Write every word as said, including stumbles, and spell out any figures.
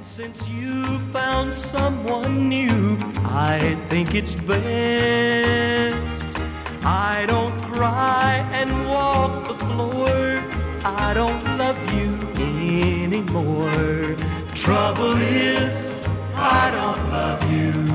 Since you found someone new, I think it's best I don't cry and walk the floor. I don't love you anymore. Trouble is, I don't love you.